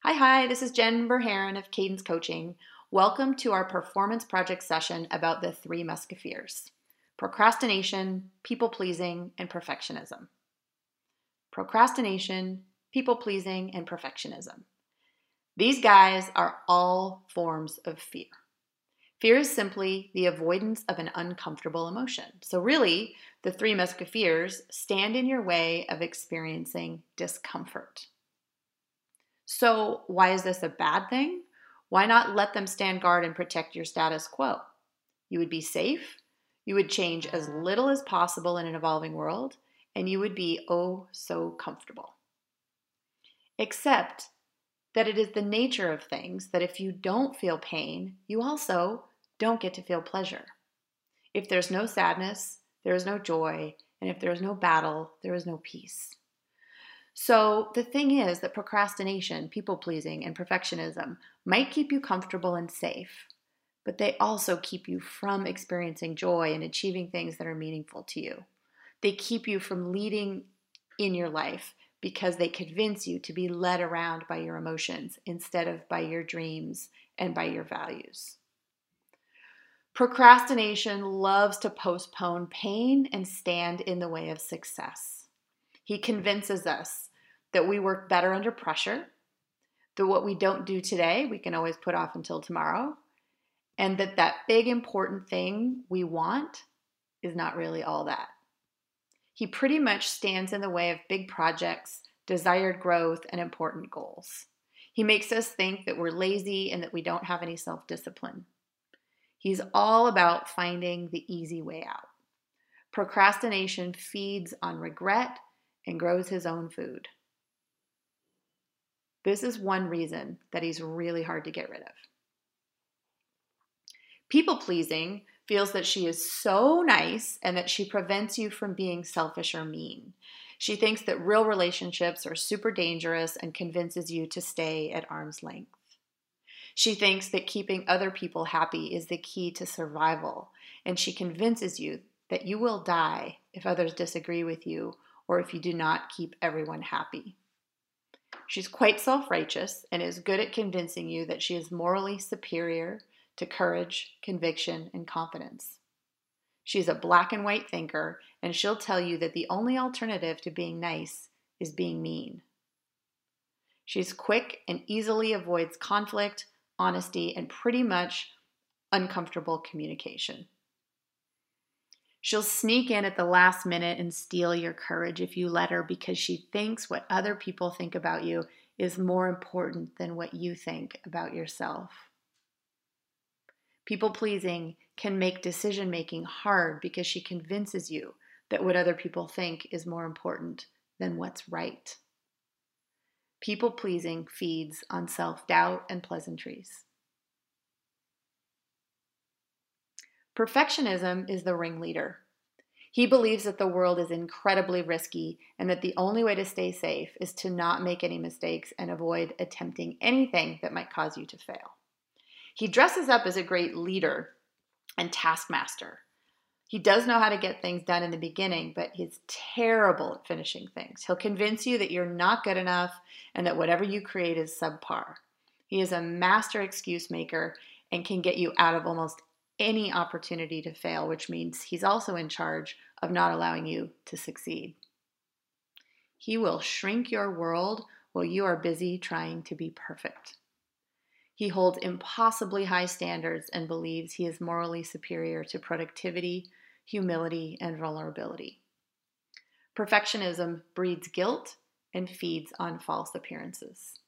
Hi, this is Jen Verheeren of Cadence Coaching. Welcome to our performance project session about the three musketeers: procrastination, people-pleasing, and perfectionism. Procrastination, people-pleasing, and perfectionism. These guys are all forms of fear. Fear is simply the avoidance of an uncomfortable emotion. So really, the three musketeers stand in your way of experiencing discomfort. So why is this a bad thing? Why not let them stand guard and protect your status quo? You would be safe, you would change as little as possible in an evolving world, and you would be oh so comfortable. Except that it is the nature of things that if you don't feel pain, you also don't get to feel pleasure. If there's no sadness, there is no joy, and if there is no battle, there is no peace. So the thing is that procrastination, people-pleasing, and perfectionism might keep you comfortable and safe, but they also keep you from experiencing joy and achieving things that are meaningful to you. They keep you from leading in your life because they convince you to be led around by your emotions instead of by your dreams and by your values. Procrastination loves to postpone pain and stand in the way of success. He convinces us that we work better under pressure, that what we don't do today, we can always put off until tomorrow, and that big important thing we want is not really all that. He pretty much stands in the way of big projects, desired growth, and important goals. He makes us think that we're lazy and that we don't have any self-discipline. He's all about finding the easy way out. Procrastination feeds on regret and grows his own food. This is one reason that he's really hard to get rid of. People-pleasing feels that she is so nice and that she prevents you from being selfish or mean. She thinks that real relationships are super dangerous and convinces you to stay at arm's length. She thinks that keeping other people happy is the key to survival, and she convinces you that you will die if others disagree with you or if you do not keep everyone happy. She's quite self-righteous and is good at convincing you that she is morally superior to courage, conviction, and confidence. She's a black and white thinker, and she'll tell you that the only alternative to being nice is being mean. She's quick and easily avoids conflict, honesty, and pretty much uncomfortable communication. She'll sneak in at the last minute and steal your courage if you let her because she thinks what other people think about you is more important than what you think about yourself. People-pleasing can make decision-making hard because she convinces you that what other people think is more important than what's right. People-pleasing feeds on self-doubt and pleasantries. Perfectionism is the ringleader. He believes that the world is incredibly risky and that the only way to stay safe is to not make any mistakes and avoid attempting anything that might cause you to fail. He dresses up as a great leader and taskmaster. He does know how to get things done in the beginning, but he's terrible at finishing things. He'll convince you that you're not good enough and that whatever you create is subpar. He is a master excuse maker and can get you out of almost any opportunity to fail, which means he's also in charge of not allowing you to succeed. He will shrink your world while you are busy trying to be perfect. He holds impossibly high standards and believes he is morally superior to productivity, humility, and vulnerability. Perfectionism breeds guilt and feeds on false appearances.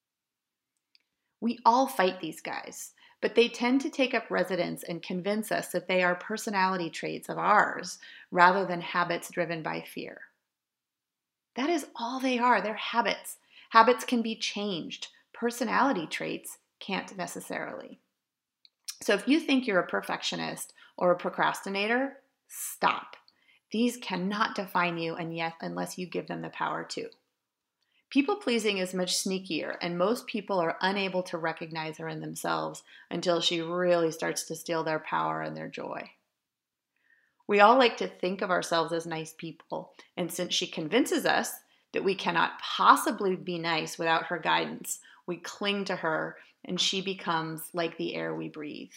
We all fight these guys, but they tend to take up residence and convince us that they are personality traits of ours rather than habits driven by fear. That is all they are. They're habits. Habits can be changed. Personality traits can't necessarily. So if you think you're a perfectionist or a procrastinator, stop. These cannot define you, and yet unless you give them the power to. People-pleasing is much sneakier, and most people are unable to recognize her in themselves until she really starts to steal their power and their joy. We all like to think of ourselves as nice people, and since she convinces us that we cannot possibly be nice without her guidance, We cling to her, and she becomes like the air we breathe.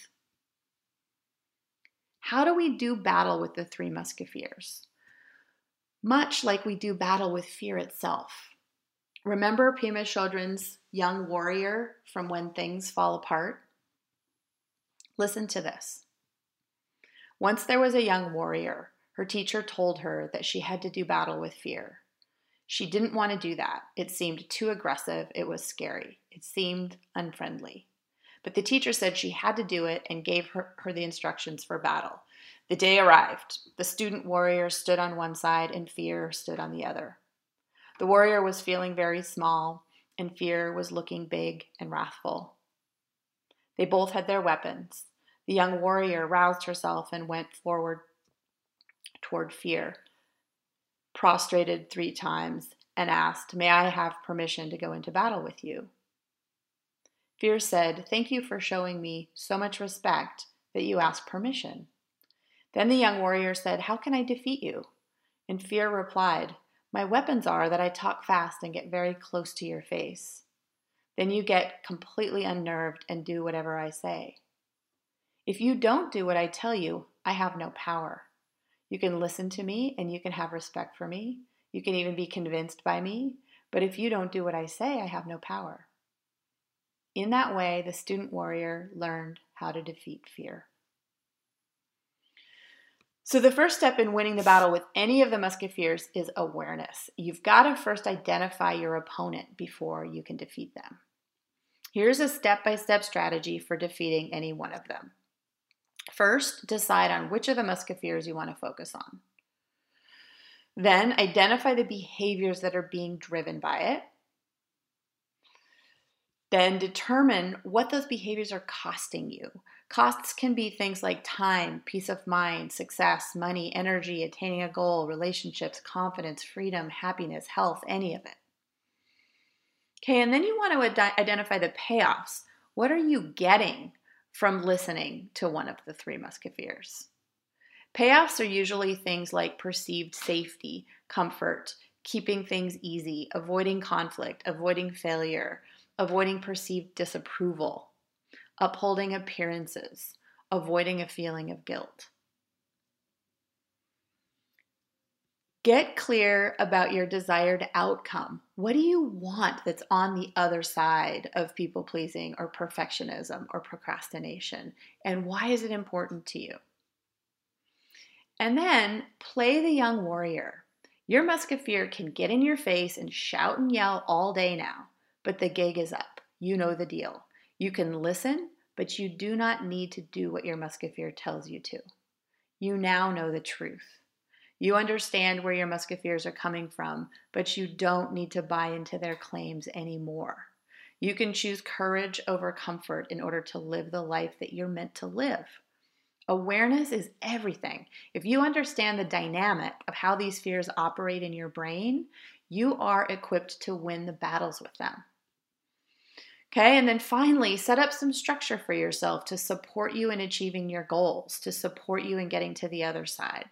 How do we do battle with the Three Musketeers? Much like we do battle with fear itself. Remember Pema Chodron's young warrior from When Things Fall Apart? Listen to this. Once there was a young warrior. Her teacher told her that she had to do battle with fear. She didn't want to do that. It seemed too aggressive. It was scary. It seemed unfriendly. But the teacher said she had to do it and gave her the instructions for battle. The day arrived. The student warrior stood on one side and fear stood on the other. The warrior was feeling very small, and fear was looking big and wrathful. They both had their weapons. The young warrior roused herself and went forward toward fear, prostrated 3 times, and asked, "May I have permission to go into battle with you?" Fear said, "Thank you for showing me so much respect that you asked permission." Then the young warrior said, "How can I defeat you?" And Fear replied, "My weapons are that I talk fast and get very close to your face. Then you get completely unnerved and do whatever I say. If you don't do what I tell you, I have no power. You can listen to me and you can have respect for me. You can even be convinced by me. But if you don't do what I say, I have no power." In that way, the student warrior learned how to defeat fear. So the first step in winning the battle with any of the Musketeers is awareness. You've got to first identify your opponent before you can defeat them. Here's a step-by-step strategy for defeating any one of them. First, decide on which of the Musketeers you want to focus on. Then, identify the behaviors that are being driven by it. Then, determine what those behaviors are costing you. Costs can be things like time, peace of mind, success, money, energy, attaining a goal, relationships, confidence, freedom, happiness, health, any of it. Okay, and then you want to identify the payoffs. What are you getting from listening to one of the Three Musketeers? Payoffs are usually things like perceived safety, comfort, keeping things easy, avoiding conflict, avoiding failure, avoiding perceived disapproval, upholding appearances, avoiding a feeling of guilt. Get clear about your desired outcome. What do you want that's on the other side of people pleasing or perfectionism or procrastination? And why is it important to you? And then play the young warrior. Your musketeer can get in your face and shout and yell all day now, but the gig is up. You know the deal. You can listen, but you do not need to do what your musketeer tells you to. You now know the truth. You understand where your musketeers are coming from, but you don't need to buy into their claims anymore. You can choose courage over comfort in order to live the life that you're meant to live. Awareness is everything. If you understand the dynamic of how these fears operate in your brain, you are equipped to win the battles with them. Okay, and then finally, set up some structure for yourself to support you in achieving your goals, to support you in getting to the other side.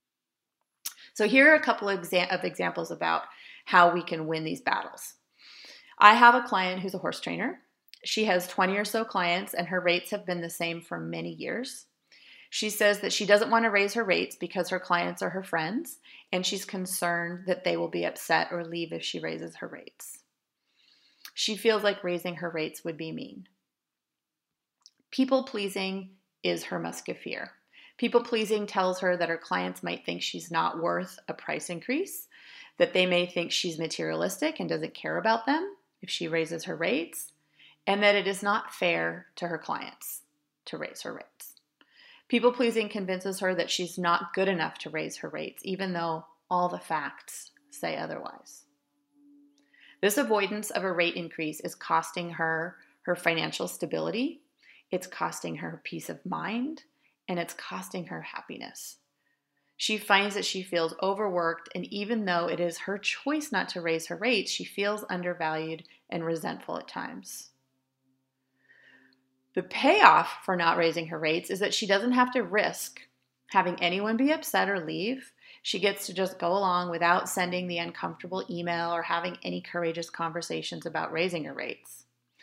So here are a couple of examples about how we can win these battles. I have a client who's a horse trainer. She has 20 or so clients, and her rates have been the same for many years. She says that she doesn't want to raise her rates because her clients are her friends, and she's concerned that they will be upset or leave if she raises her rates. She feels like raising her rates would be mean. People-pleasing is her musketeer. People-pleasing tells her that her clients might think she's not worth a price increase, that they may think she's materialistic and doesn't care about them if she raises her rates, and that it is not fair to her clients to raise her rates. People-pleasing convinces her that she's not good enough to raise her rates, even though all the facts say otherwise. This avoidance of a rate increase is costing her her financial stability, it's costing her peace of mind, and it's costing her happiness. She finds that she feels overworked, and even though it is her choice not to raise her rates, she feels undervalued and resentful at times. The payoff for not raising her rates is that she doesn't have to risk having anyone be upset or leave. She gets to just go along without sending the uncomfortable email or having any courageous conversations about raising her rates.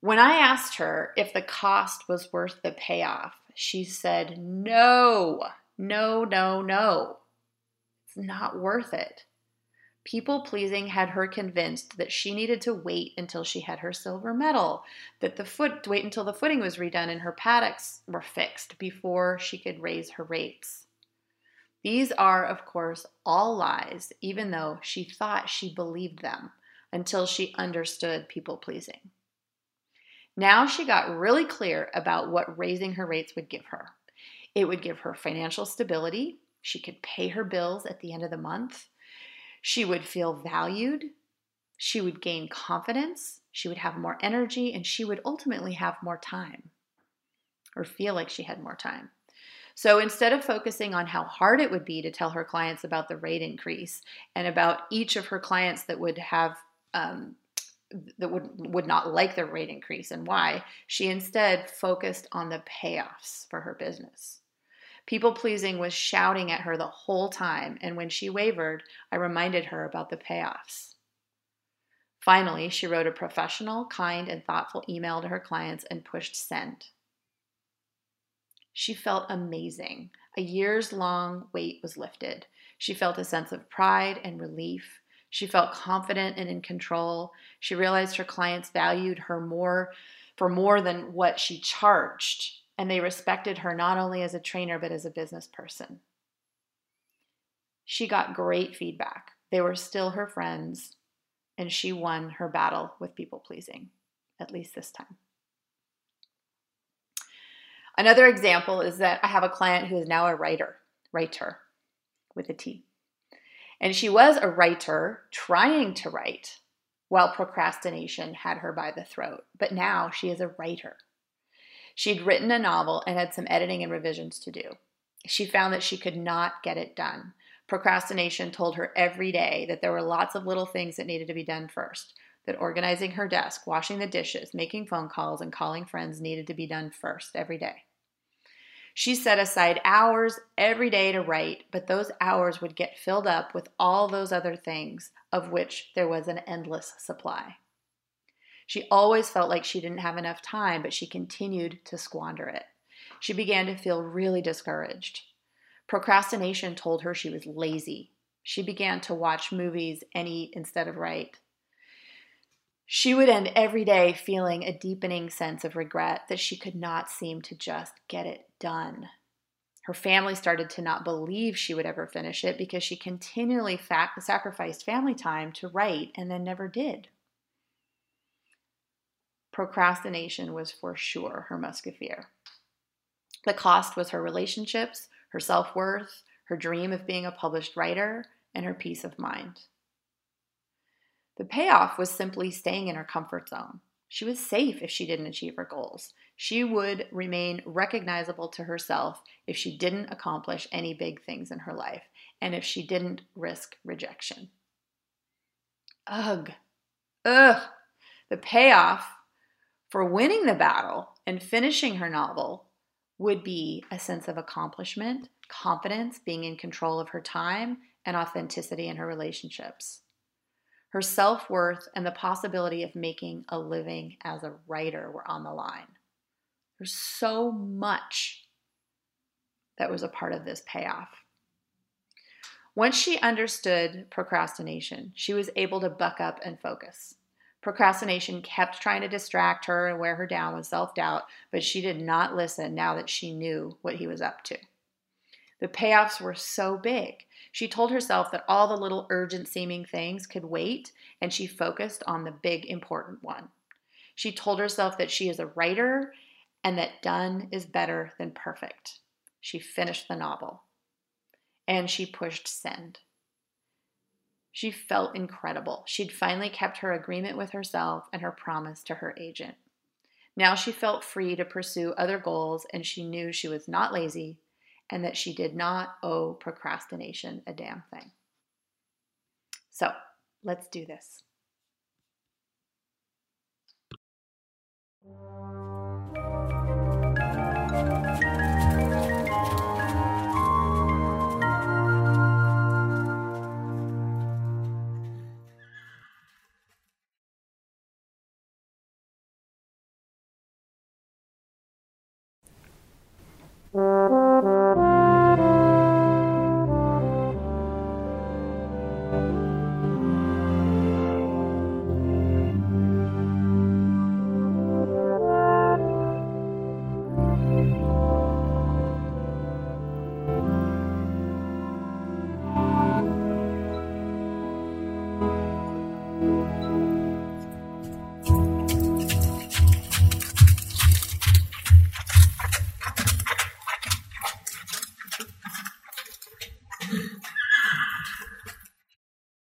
When I asked her if the cost was worth the payoff, she said, no, no, no, no. It's not worth it. People pleasing had her convinced that she needed to wait until she had her silver medal, wait until the footing was redone and her paddocks were fixed before she could raise her rates. These are, of course, all lies, even though she thought she believed them until she understood people pleasing. Now she got really clear about what raising her rates would give her. It would give her financial stability. She could pay her bills at the end of the month. She would feel valued. She would gain confidence. She would have more energy, and she would ultimately have more time, or feel like she had more time. So instead of focusing on how hard it would be to tell her clients about the rate increase and about each of her clients that would have that would not like the rate increase and why, she instead focused on the payoffs for her business. People pleasing was shouting at her the whole time, and when she wavered, I reminded her about the payoffs. Finally, she wrote a professional, kind, and thoughtful email to her clients and pushed send. She felt amazing. A years-long weight was lifted. She felt a sense of pride and relief. She felt confident and in control. She realized her clients valued her for more than what she charged, and they respected her not only as a trainer but as a business person. She got great feedback. They were still her friends, and she won her battle with people pleasing, at least this time. Another example is that I have a client who is now a writer with a T. And she was a writer trying to write while procrastination had her by the throat. But now she is a writer. She'd written a novel and had some editing and revisions to do. She found that she could not get it done. Procrastination told her every day that there were lots of little things that needed to be done first, that organizing her desk, washing the dishes, making phone calls, and calling friends needed to be done first every day. She set aside hours every day to write, but those hours would get filled up with all those other things, of which there was an endless supply. She always felt like she didn't have enough time, but she continued to squander it. She began to feel really discouraged. Procrastination told her she was lazy. She began to watch movies and eat instead of write. She would end every day feeling a deepening sense of regret that she could not seem to just get it done. Her family started to not believe she would ever finish it because she continually sacrificed family time to write and then never did. Procrastination was for sure her musketeer. The cost was her relationships, her self-worth, her dream of being a published writer, and her peace of mind. The payoff was simply staying in her comfort zone. She was safe if she didn't achieve her goals. She would remain recognizable to herself if she didn't accomplish any big things in her life, and if she didn't risk rejection. Ugh. The payoff for winning the battle and finishing her novel would be a sense of accomplishment, confidence, being in control of her time, and authenticity in her relationships. Her self-worth and the possibility of making a living as a writer were on the line. There's so much that was a part of this payoff. Once she understood procrastination, she was able to buck up and focus. Procrastination kept trying to distract her and wear her down with self-doubt, but she did not listen now that she knew what he was up to. The payoffs were so big. She told herself that all the little urgent-seeming things could wait, and she focused on the big, important one. She told herself that she is a writer and that done is better than perfect. She finished the novel, and she pushed send. She felt incredible. She'd finally kept her agreement with herself and her promise to her agent. Now she felt free to pursue other goals, and she knew she was not lazy and that she did not owe procrastination a damn thing. So let's do this.